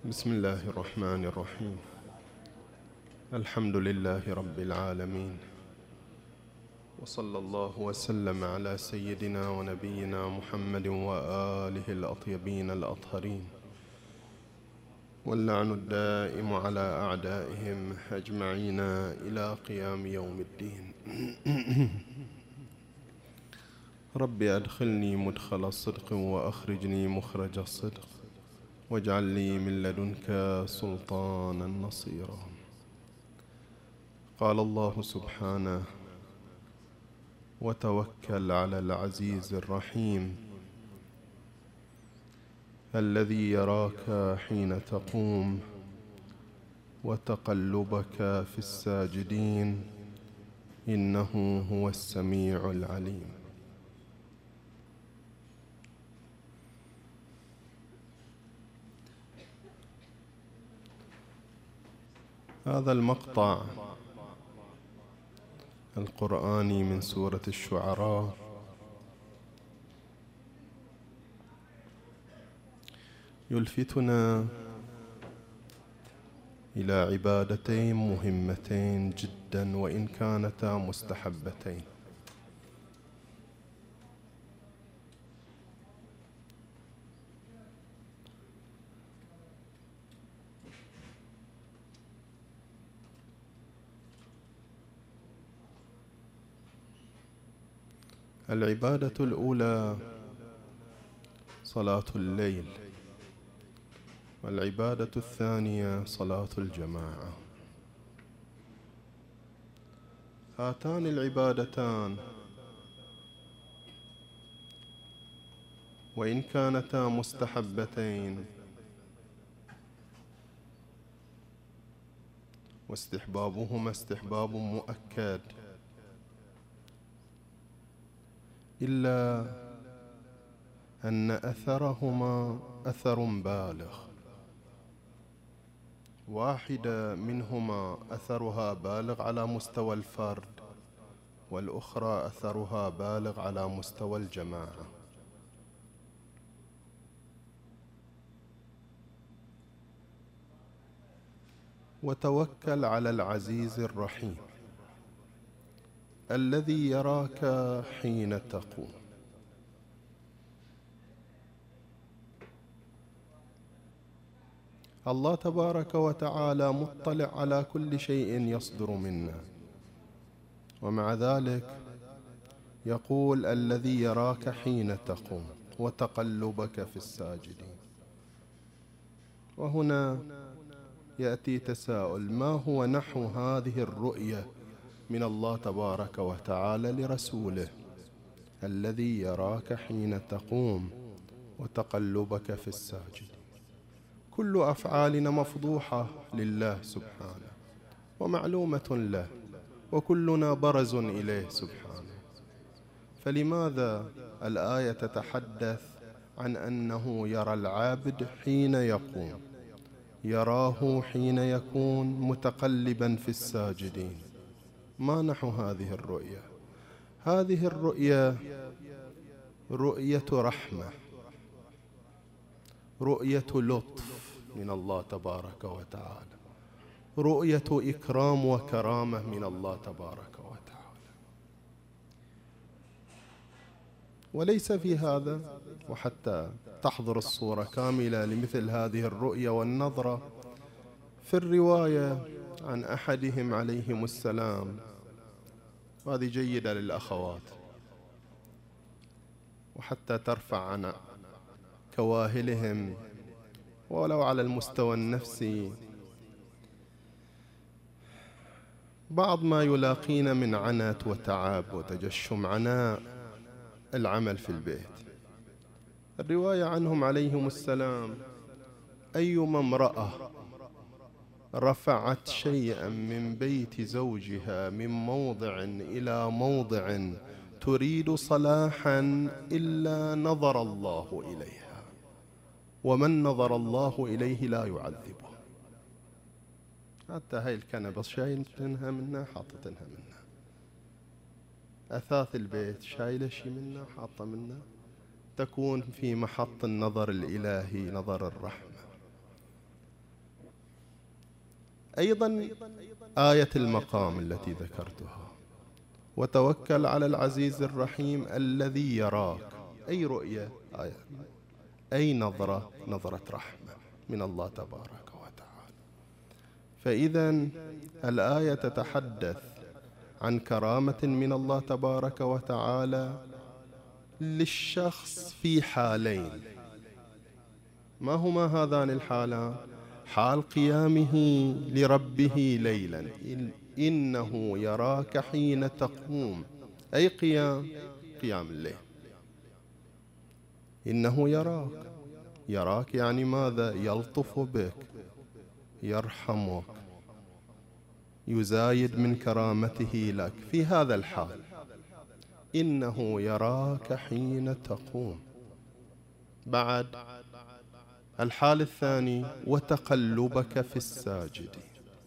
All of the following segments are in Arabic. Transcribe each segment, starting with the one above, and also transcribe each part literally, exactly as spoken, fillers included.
بسم الله الرحمن الرحيم. الحمد لله رب العالمين، وصلى الله وسلم على سيدنا ونبينا محمد وآله الأطيبين الأطهرين، واللعن الدائم على أعدائهم أجمعين إلى قيام يوم الدين. رب أدخلني مدخل الصدق وأخرجني مخرج الصدق، واجعل لي من لدنك سلطانا نصيرا. قال الله سبحانه: وتوكل على العزيز الرحيم الذي يراك حين تقوم وتقلبك في الساجدين إنه هو السميع العليم. هذا المقطع القرآني من سورة الشعراء يلفتنا إلى عبادتين مهمتين جدا وإن كانتا مستحبتين. العبادة الأولى صلاة الليل، والعبادة الثانية صلاة الجماعة. هاتان العبادتان وإن كانتا مستحبتين واستحبابهما استحباب مؤكد، إلا أن أثرهما أثر بالغ. واحدة منهما أثرها بالغ على مستوى الفرد، والأخرى أثرها بالغ على مستوى الجماعة. وتوكل على العزيز الرحيم الذي يراك حين تقوم. الله تبارك وتعالى مطلع على كل شيء يصدر منا، ومع ذلك يقول الذي يراك حين تقوم وتقلبك في الساجدين. وهنا يأتي تساؤل: ما هو نحو هذه الرؤية من الله تبارك وتعالى لرسوله الذي يراك حين تقوم وتقلبك في الساجدين؟ كل أفعالنا مفضوحة لله سبحانه ومعلومة له، وكلنا برز إليه سبحانه، فلماذا الآية تتحدث عن أنه يرى العابد حين يقوم، يراه حين يكون متقلبا في الساجدين؟ ما نحو هذه الرؤية؟ هذه الرؤية رؤية رحمة، رؤية لطف من الله تبارك وتعالى، رؤية إكرام وكرامة من الله تبارك وتعالى. وليس في هذا، وحتى تحضر الصورة كاملة لمثل هذه الرؤية والنظرة، في الرواية عن أحدهم عليهم السلام، وهذه جيدة للأخوات وحتى ترفع عن كواهلهم ولو على المستوى النفسي بعض ما يلاقين من عنت وتعب وتجشم عناء العمل في البيت. الرواية عنهم عليهم السلام: أيما امرأة رفعت شيئا من بيت زوجها من موضع إلى موضع تريد صلاحا إلا نظر الله إليها، ومن نظر الله إليه لا يعذبه. حتى هاي الكنبة شايلتنها منها حاطتنها منها، أثاث البيت شايلة شي منها حاطة منها، تكون في محط النظر الإلهي، نظر الرحمة. أيضا آية المقام التي ذكرتها: وتوكل على العزيز الرحيم الذي يراك. أي رؤية؟ آية. أي نظرة؟ نظرة رحمة من الله تبارك وتعالى. فإذا الآية تتحدث عن كرامة من الله تبارك وتعالى للشخص في حالين. ما هما هذان الحالان؟ حال قيامه لربه ليلا، إنه يراك حين تقوم. أي قيام؟ قيام الليل. إنه يراك، يراك يعني ماذا؟ يلطف بك، يرحمك، يزايد من كرامته لك في هذا الحال. إنه يراك حين تقوم. بعد الحال الثاني: وتقلبك في الساجدين.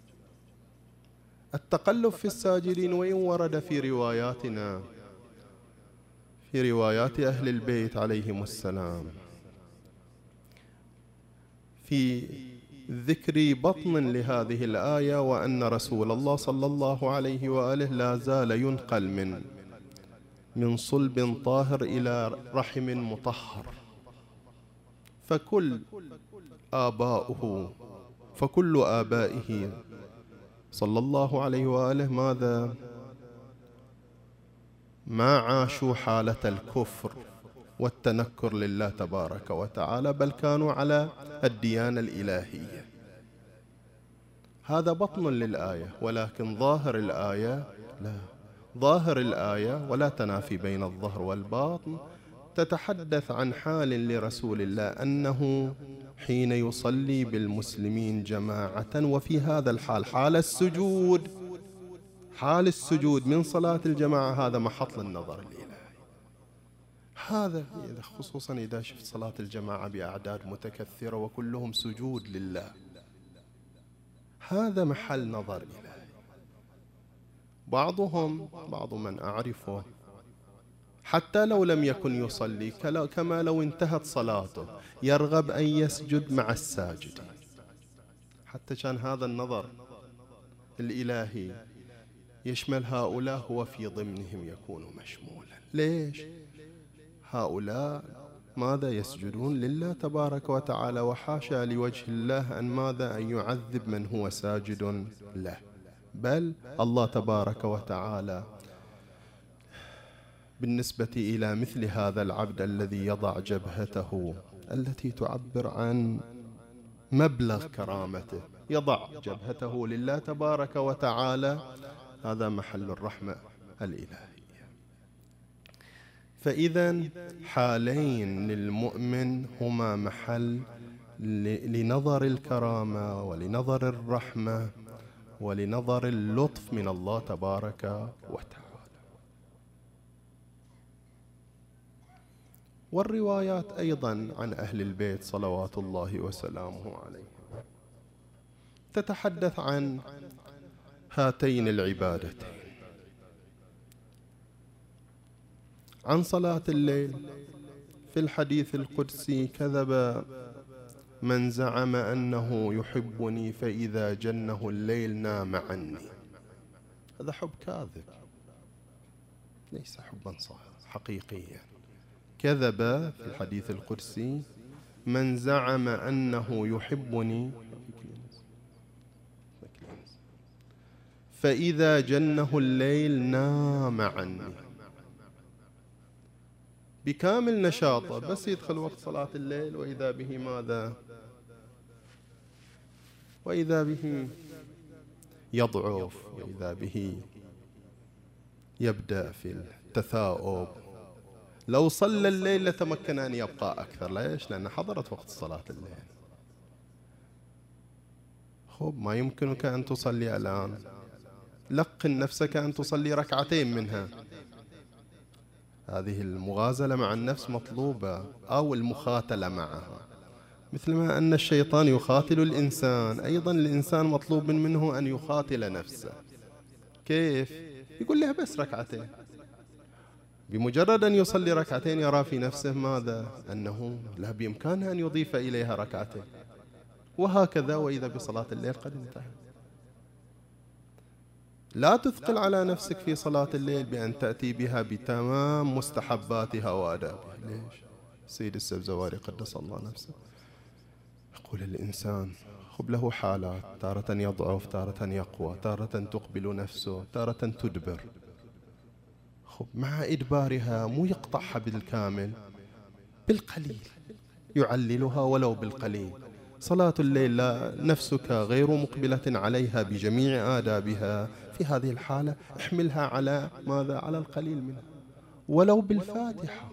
التقلب في الساجدين وإن ورد في رواياتنا، في روايات أهل البيت عليهم السلام، في ذكر بطن لهذه الآية، وأن رسول الله صلى الله عليه وآله لا زال ينقل من من صلب طاهر إلى رحم مطهر، فكل آباؤه فكل آبائه صلى الله عليه وآله ماذا؟ ما عاشوا حالة الكفر والتنكر لله تبارك وتعالى، بل كانوا على الديانة الإلهية. هذا بطن للآية، ولكن ظاهر الآية لا. ظاهر الآية، ولا تنافي بين الظهر والباطن، تتحدث عن حال لرسول الله أنه حين يصلي بالمسلمين جماعة، وفي هذا الحال حال السجود، حال السجود من صلاة الجماعة، هذا محط النظر الإلهي. هذا خصوصا إذا شفت صلاة الجماعة بأعداد متكثرة وكلهم سجود لله، هذا محل نظر إلهي. بعضهم بعض من أعرفه حتى لو لم يكن يصلي، كما لو انتهت صلاته يرغب أن يسجد مع الساجدين، حتى كان هذا النظر الإلهي يشمل هؤلاء، هو في ضمنهم يكون مشمولا. ليش؟ هؤلاء ماذا؟ يسجدون لله تبارك وتعالى، وحاشا لوجه الله أن ماذا؟ أن يعذب من هو ساجد له. بل الله تبارك وتعالى بالنسبة إلى مثل هذا العبد الذي يضع جبهته التي تعبر عن مبلغ كرامته، يضع جبهته لله تبارك وتعالى، هذا محل الرحمة الإلهية. فإذا حالين للمؤمن هما محل لنظر الكرامة ولنظر الرحمة ولنظر اللطف من الله تبارك وتعالى. والروايات أيضا عن أهل البيت صلوات الله وسلامه عليهم تتحدث عن هاتين العبادتين، عن صلاة الليل. في الحديث القدسي: كذب من زعم أنه يحبني فإذا جنه الليل نام عني. هذا حب كاذب، ليس حبا حقيقيا. كذب في الحديث القدسي من زعم أنه يحبني فإذا جنه الليل نام عني، بكامل نشاطه، بس يدخل وقت صلاة الليل وإذا به ماذا؟ وإذا به يضعف، وإذا به يبدأ في التثاؤب. لو صلى الليل لتمكن أن يبقى أكثر. ليش؟ لأن حضرت وقت صلاة الليل. خب ما يمكنك أن تصلي الآن، لقن نفسك أن تصلي ركعتين منها. هذه المغازلة مع النفس مطلوبة، أو المخاتلة معها، مثلما أن الشيطان يخاتل الإنسان، أيضا الإنسان مطلوب منه أن يخاتل نفسه. كيف؟ يقول لها بس ركعتين، بمجرد أن يصلي ركعتين يرى في نفسه ماذا؟ أنه لا بإمكانه أن يضيف إليها ركعتين، وهكذا. وإذا بصلاة الليل قد انتهى. لا تثقل على نفسك في صلاة الليل بأن تأتي بها بتمام مستحباتها وآدابها. ليش؟ سيد السبزواري قدس الله نفسه يقول الإنسان خب له حالات، تارة يضعف، تارة يقوى، تارة تقبل نفسه، تارة تدبر. خب مع إدبارها مو يقطعها بالكامل، بالقليل يعللها ولو بالقليل. صلاة الليل لا نفسك غير مقبلة عليها بجميع آدابها، في هذه الحالة احملها على ماذا؟ على القليل منها، ولو بالفاتحة،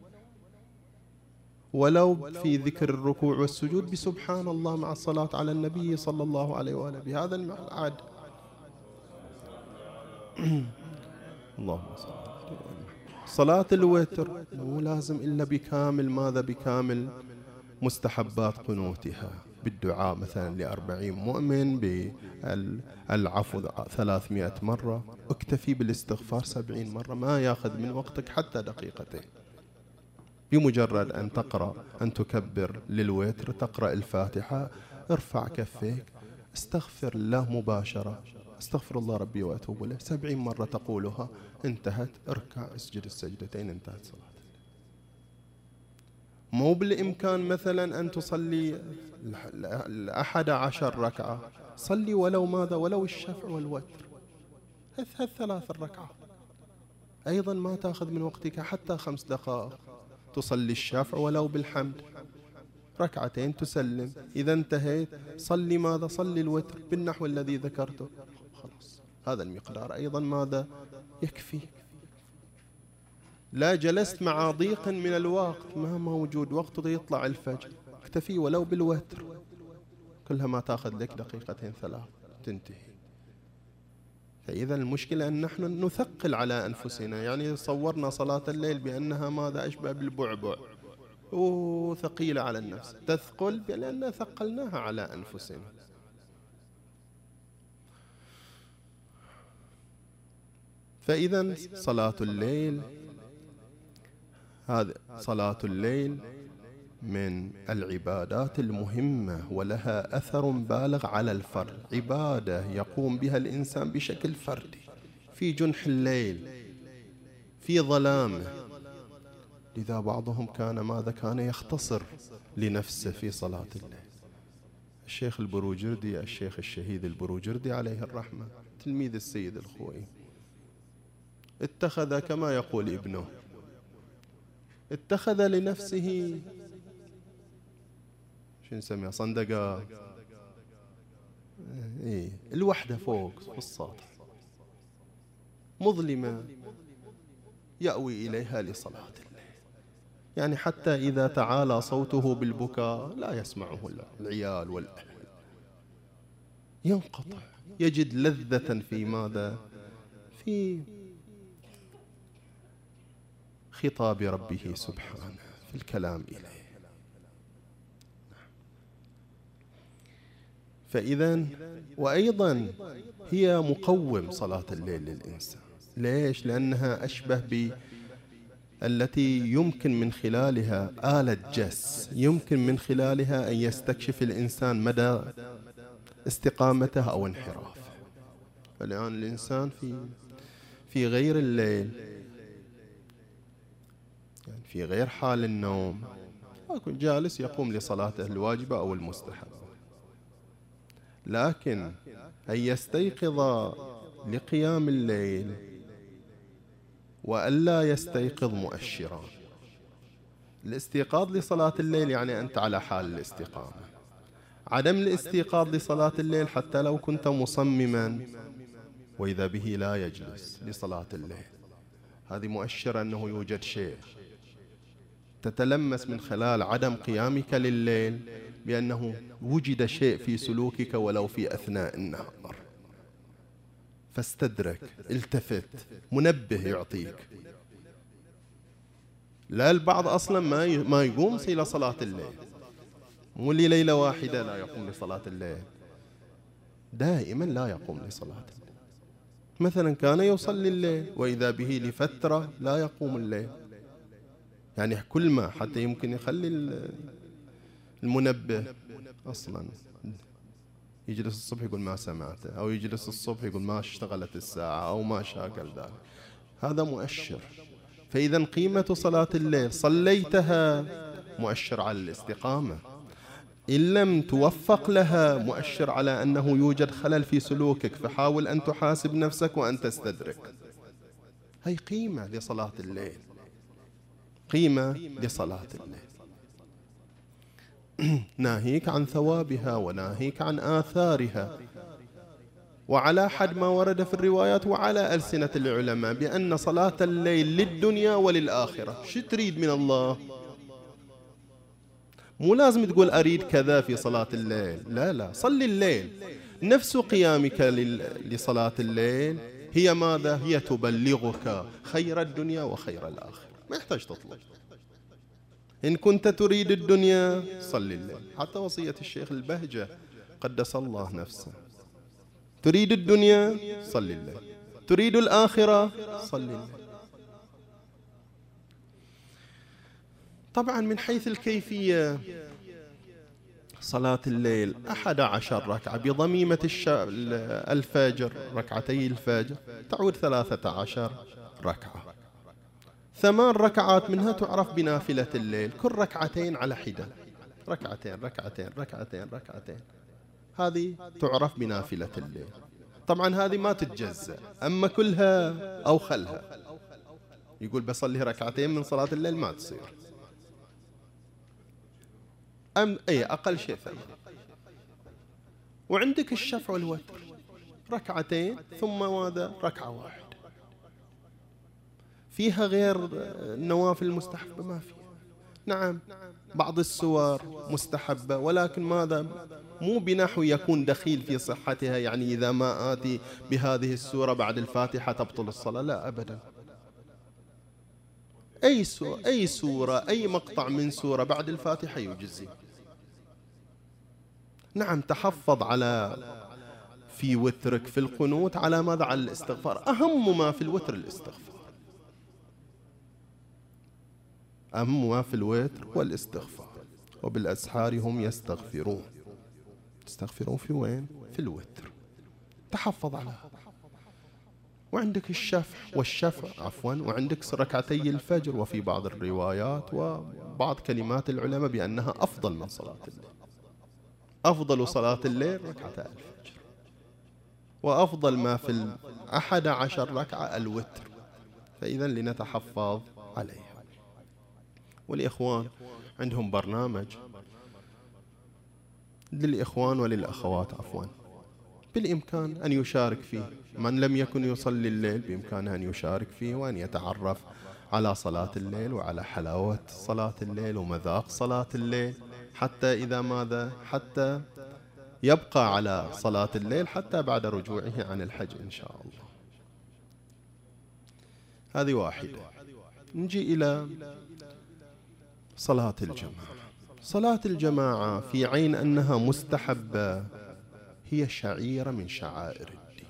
ولو في ذكر الركوع والسجود بسبحان الله مع الصلاة على النبي صلى الله عليه وآله بهذا المعاد. اللهم صل على صلاة الوتر مو لازم إلا بكامل ماذا؟ بكامل مستحبات قنوتها، بالدعاء مثلا لأربعين مؤمن، بالعفو ثلاثمائة مرة، اكتفي بالاستغفار سبعين مرة، ما ياخذ من وقتك حتى دقيقتين. بمجرد أن تقرأ أن تكبر للوتر، تقرأ الفاتحة، ارفع كفيك، استغفر الله مباشرة، استغفر الله ربي وأتوب إليه، سبعين مرة تقولها، انتهت، اركع اسجد السجدتين، انتهت صلاة. مو بالإمكان مثلا أن تصلي الأحد عشر ركعة، صلي ولو ماذا؟ ولو الشفع والوتر، هذ ثلاث الركعات أيضا ما تأخذ من وقتك حتى خمس دقائق. تصلي الشفع ولو بالحمد، ركعتين تسلم، إذا انتهيت صلي ماذا؟ صلي الوتر بالنحو الذي ذكرته، خلاص هذا المقدار أيضا ماذا؟ يكفي. لا جلست مع ضيق من الوقت، ما موجود وقت يطلع الفجر، اكتفي ولو بالوتر، كلها ما تأخذ لك دقيقتين ثلاث تنتهي. فإذا المشكلة أن نحن نثقل على أنفسنا، يعني صورنا صلاة الليل بأنها ماذا؟ أشبه بالبعبع وثقيلة على النفس، تثقل لأننا ثقلناها على أنفسنا. فإذا صلاة الليل، هذه صلاة الليل من العبادات المهمة ولها أثر بالغ على الفرد، عبادة يقوم بها الإنسان بشكل فردي في جنح الليل في ظلامه. لذا بعضهم كان ماذا؟ كان يختصر لنفسه في صلاة الليل. الشيخ البروجردي، الشيخ الشهيد البروجردي عليه الرحمة، تلميذ السيد الخوئي، اتخذ كما يقول ابنه، اتخذ لنفسه شو نسميها؟ صندقة، إيه، الوحدة فوق في السطح مظلمة يأوي إليها لصلاة الليل، يعني حتى إذا تعالى صوته بالبكاء لا يسمعه العيال والأهل، ينقطع، يجد لذة في ماذا؟ في خطاب ربه سبحانه، في الكلام إليه. فإذا وأيضا هي مقوم صلاة الليل للإنسان. ليش؟ لأنها أشبه ب التي يمكن من خلالها آلة جس، يمكن من خلالها أن يستكشف الإنسان مدى استقامته أو انحرافه. فالآن الإنسان في في غير الليل، يعني في غير حال النوم، يكون جالس يقوم لصلاته الواجبة أو المستحبة، لكن أن يستيقظ لقيام الليل وألا يستيقظ مؤشرا. الاستيقاظ لصلاة الليل يعني أنت على حال الاستقامة، عدم الاستيقاظ لصلاة الليل حتى لو كنت مصمما وإذا به لا يجلس لصلاة الليل، هذه مؤشر أنه يوجد شيء، تتلمس من خلال عدم قيامك لليل بأنه وجد شيء في سلوكك ولو في أثناء النهار، فاستدرك، التفت، منبه يعطيك. لا البعض أصلا ما ما يقوم إلى صلاة الليل، مو لي ليلة واحدة لا يقوم لصلاة الليل، دائما لا يقوم لصلاة الليل. مثلا كان يصلي الليل وإذا به لفترة لا يقوم الليل، يعني كل ما حتى يمكن يخلي المنبه أصلا يجلس الصبح يقول ما سمعته، أو يجلس الصبح يقول ما اشتغلت الساعة أو ما شاكل ذلك، هذا مؤشر. فإذا قيمة صلاة الليل صليتها مؤشر على الاستقامة، إن لم توفق لها مؤشر على أنه يوجد خلل في سلوكك، فحاول أن تحاسب نفسك وأن تستدرك. هي قيمة لصلاة الليل، قيمة لصلاة الليل. ناهيك عن ثوابها وناهيك عن آثارها، وعلى حد ما ورد في الروايات وعلى ألسنة العلماء بأن صلاة الليل للدنيا وللآخرة. شو تريد من الله؟ مو لازم تقول أريد كذا في صلاة الليل، لا لا، صلي الليل. نفس قيامك لصلاة الليل هي ماذا؟ هي تبلغك خير الدنيا وخير الآخرة، ما يحتاج تطلب. إن كنت تريد الدنيا صلي الليل، حتى وصية الشيخ البهجة قدس الله نفسه، تريد الدنيا صلي الليل، تريد الآخرة صلي الليل. طبعا من حيث الكيفية صلاة الليل أحد عشر ركعة بضميمة الفجر، ركعتي الفجر تعود ثلاثة عشر ركعة. ثمان ركعات منها تعرف بنافلة الليل، كل ركعتين على حدة، ركعتين ركعتين ركعتين ركعتين، هذه تعرف بنافلة الليل. طبعا هذه ما تتجزأ، أما كلها أو خلها، يقول بصلي ركعتين من صلاة الليل ما تصير. أم أي أقل شيء ثمان. وعندك الشفع والوتر ركعتين ثم ماذا؟ ركعة واحدة. فيها غير النوافل المستحبة؟ ما فيها. نعم بعض السور مستحبة، ولكن ماذا؟ مو بنحو يكون دخيل في صحتها، يعني إذا ما آتي بهذه السورة بعد الفاتحة تبطل الصلاة، لا أبدا. أي سورة أي سورة أي مقطع من سورة بعد الفاتحة يجزي. نعم تحفظ على في وترك في القنوت على ماذا؟ على الاستغفار. أهم ما في الوتر الاستغفار، أهم ما في الوتر والاستغفار. وبالأسحار هم يستغفرون. تستغفرون في وين؟ في الوتر. تحفظ عليها. وعندك الشفع والشفع عفوا وعندك ركعتي الفجر، وفي بعض الروايات وبعض كلمات العلماء بأنها أفضل من صلاة الليل. أفضل صلاة الليل ركعتا الفجر، وأفضل ما في الأحد عشر ركعة الوتر. فإذا لنتحفظ عليها. والإخوان عندهم برنامج للإخوان وللأخوات عفوا بالإمكان أن يشارك فيه. من لم يكن يصلي الليل بإمكانه أن يشارك فيه، وأن يتعرف على صلاة الليل وعلى حلاوة صلاة الليل ومذاق صلاة الليل، حتى إذا ماذا؟ حتى يبقى على صلاة الليل حتى بعد رجوعه عن الحج إن شاء الله. هذه واحدة. نجي إلى صلاة الجماعة. صلاة الجماعة في عين أنها مستحبة هي شعيرة من شعائر الدين.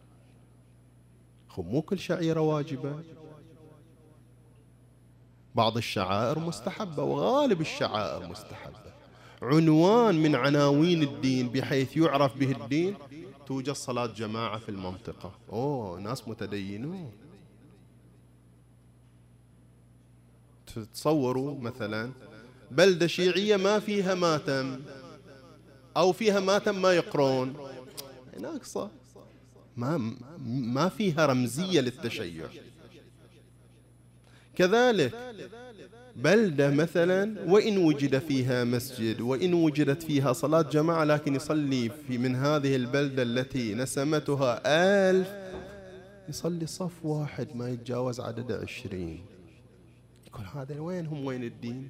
مو كل شعيرة واجبة، بعض الشعائر مستحبة وغالب الشعائر مستحبة. عنوان من عناوين الدين بحيث يعرف به الدين توجد صلاة جماعة في المنطقة. أوه ناس متدينون. تصوروا مثلا بلدة شيعية ما فيها ماتم، أو فيها ماتم ما يقرون، ناقصة، ما ما فيها رمزية للتشيع. كذلك بلدة مثلا وإن وجد فيها مسجد وإن وجدت فيها صلاة جماعة، لكن يصلي في من هذه البلدة التي نسمتها ألف يصلي صف واحد ما يتجاوز عدد عشرين، يقول هذا وين هم وين الدين؟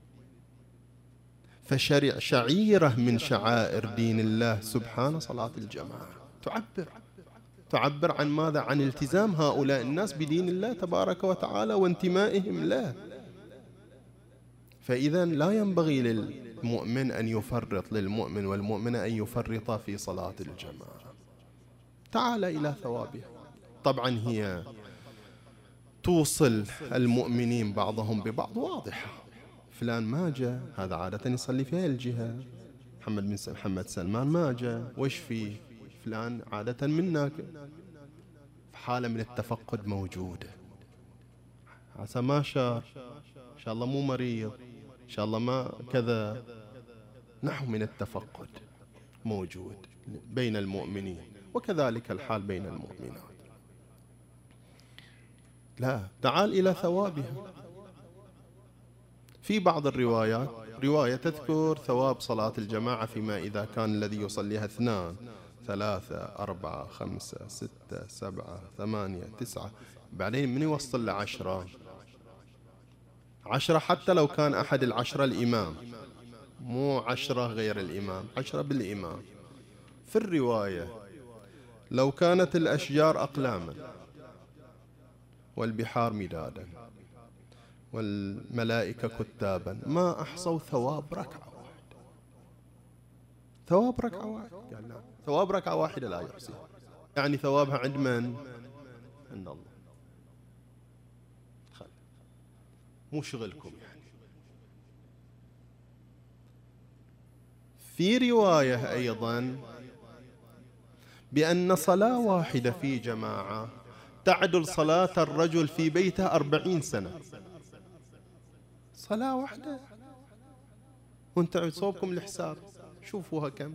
فشرع شعيرة من شعائر دين الله سبحانه صلاة الجماعة، تعبر تعبر عن ماذا؟ عن التزام هؤلاء الناس بدين الله تبارك وتعالى وانتمائهم له. فإذا لا ينبغي للمؤمن أن يفرط، للمؤمن والمؤمنة أن يفرط في صلاة الجماعة. تعال إلى ثوابها. طبعا هي توصل المؤمنين بعضهم ببعض واضحة. فلان ما جاء هذا عادة يصلي في هذه الجهة، محمد بن محمد سلمان ما جاء، وش فيه؟ فلان عادة منك حالة من التفقد موجودة، عسى ما شار، إن شاء الله مو مريض، إن شاء الله ما كذا، نحو من التفقد موجود بين المؤمنين، وكذلك الحال بين المؤمنات. لا، تعال إلى ثوابها. في بعض الروايات رواية تذكر ثواب صلاة الجماعة فيما إذا كان الذي يصليها اثنان ثلاثة أربعة خمسة ستة سبعة ثمانية تسعة، بعدين من يوصل لعشرة عشرة، حتى لو كان أحد العشرة الإمام، مو عشرة غير الإمام، عشرة بالإمام. في الرواية لو كانت الأشجار أقلاما والبحار مدادا والملائكة كتابا ما أحصوا ثواب ركعة واحدة. ثواب ركعة واحدة، قال نعم، ثواب ركعة واحدة لا يحصي. يعني ثوابها عند من؟ عند الله. خل. مو شغلكم يعني. في رواية أيضا بأن صلاة واحدة في جماعة تعدل صلاة الرجل في بيته أربعين سنة. صلاة واحدة، وانت صوبكم الحساب شوفوها كم،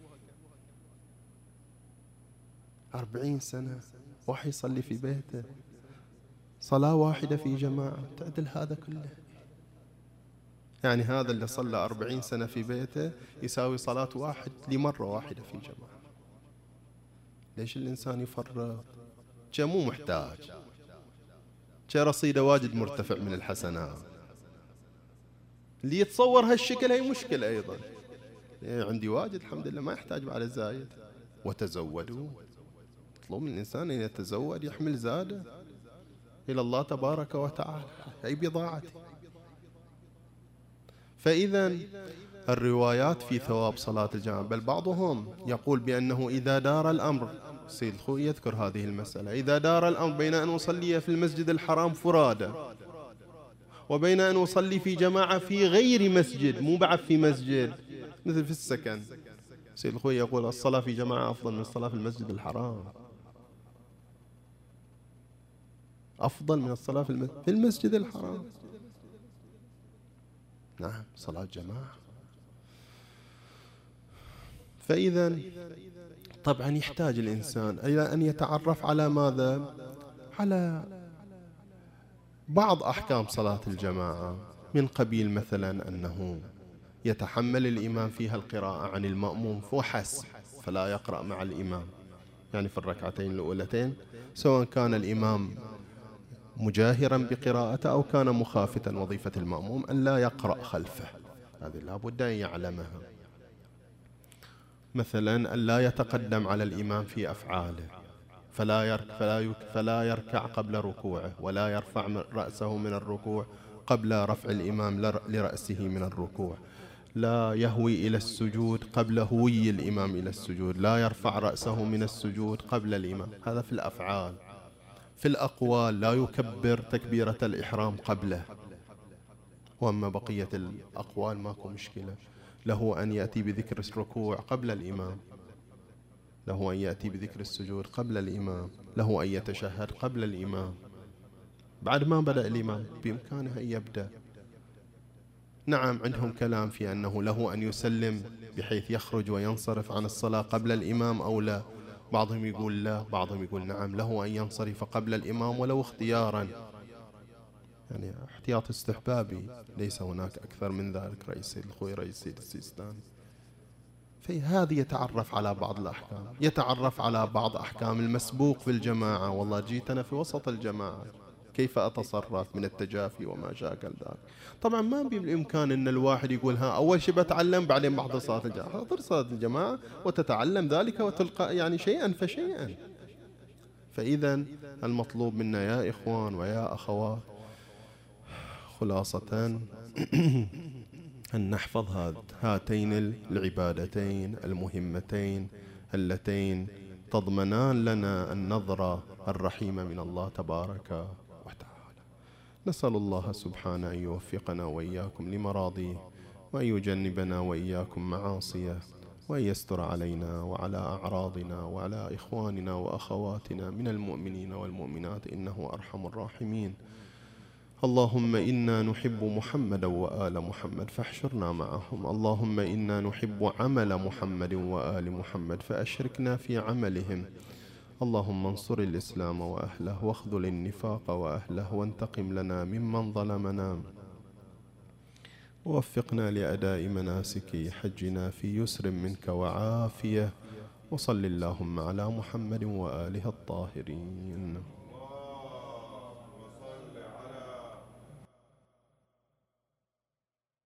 أربعين سنة واحد يصلي في بيته، صلاة واحدة في جماعة تعدل هذا كله. يعني هذا اللي صلى أربعين سنة في بيته يساوي صلاة واحد لمرة واحدة في جماعة. ليش الإنسان يفرط؟ جا مو محتاج، جا رصيده واجد مرتفع من الحسنات. اللي يتصور هالشكل هي مشكلة أيضا. عندي واجد الحمد لله، ما يحتاج بعد الزايد. وتزودوا، اطلب من الإنسان أن يتزود يحمل زاده إلى الله تبارك وتعالى، أي بضاعتي. فإذا الروايات في ثواب صلاة الجماعة، بل بعضهم يقول بأنه إذا دار الأمر، سيد الخوي يذكر هذه المسألة، إذا دار الأمر بين أن أصلي في المسجد الحرام فرادى وبين أن أصلي في جماعة في غير مسجد، مو بعد في مسجد مثل في السكن، سيد الخوي يقول الصلاة في جماعة أفضل من الصلاة في المسجد الحرام، أفضل من الصلاة في المسجد الحرام. نعم، صلاة جماعة. فإذا طبعا يحتاج الإنسان إلى أن يتعرف على ماذا؟ على بعض أحكام صلاة الجماعة، من قبيل مثلا أنه يتحمل الإمام فيها القراءة عن المأموم وحسب، فلا يقرأ مع الإمام، يعني في الركعتين الأولتين سواء كان الإمام مجاهرا بقراءته أو كان مخافتا، وظيفة المأموم أن لا يقرأ خلفه، هذه لا بد أن يعلمها. مثلا أن لا يتقدم على الإمام في أفعاله، فلا يركع, فلا, فلا يركع قبل ركوعه، ولا يرفع رأسه من الركوع قبل رفع الإمام لرأسه من الركوع، لا يهوي إلى السجود قبل هوي الإمام إلى السجود، لا يرفع رأسه من السجود قبل الإمام. هذا في الأفعال. في الأقوال لا يكبر تكبيرة الإحرام قبله، وأما بقية الأقوال ماكو مشكلة، له أن يأتي بذكر الركوع قبل الإمام، له أن يأتي بذكر السجود قبل الإمام، له أن يتشهد قبل الإمام، بعد ما بدأ الإمام بإمكانه أن يبدأ. نعم، عندهم كلام في أنه له أن يسلم بحيث يخرج وينصرف عن الصلاة قبل الإمام أو لا، بعضهم يقول لا، بعضهم يقول نعم، له أن ينصرف قبل الإمام ولو اختيارا، يعني احتياط استحبابي، ليس هناك أكثر من ذلك. رئيس الخوي رئيس سيد السيستاني في هذه يتعرف على بعض الأحكام، يتعرف على بعض أحكام المسبوق في الجماعة، والله جيت أنا في وسط الجماعة كيف أتصرف من التجافي وما شاكل ذلك. طبعا ما بالإمكان أن الواحد يقول ها أول شيء بتعلم بعدين بحضر صلاة الجماعة، حضر صلاة الجماعة وتتعلم ذلك وتلقى يعني شيئا فشيئا. فإذا المطلوب منا يا إخوان ويا أخوات خلاصة أن نحفظ هاتين العبادتين المهمتين اللتين تضمنان لنا النظرة الرحيمة من الله تبارك وتعالى. نسأل الله سبحانه أن يوفقنا وإياكم لمراضيه وأن يجنبنا وإياكم معاصيه، وأن يستر علينا وعلى أعراضنا وعلى إخواننا وأخواتنا من المؤمنين والمؤمنات إنه أرحم الراحمين. اللهم إنا نحب محمدا وآل محمد فاحشرنا معهم. اللهم إنا نحب عمل محمد وآل محمد فأشركنا في عملهم. اللهم انصر الإسلام وأهله واخذل النفاق وأهله، وانتقم لنا ممن ظلمنا، ووفقنا لأداء مناسك حجنا في يسر منك وعافية. وصل اللهم على محمد وآله الطاهرين.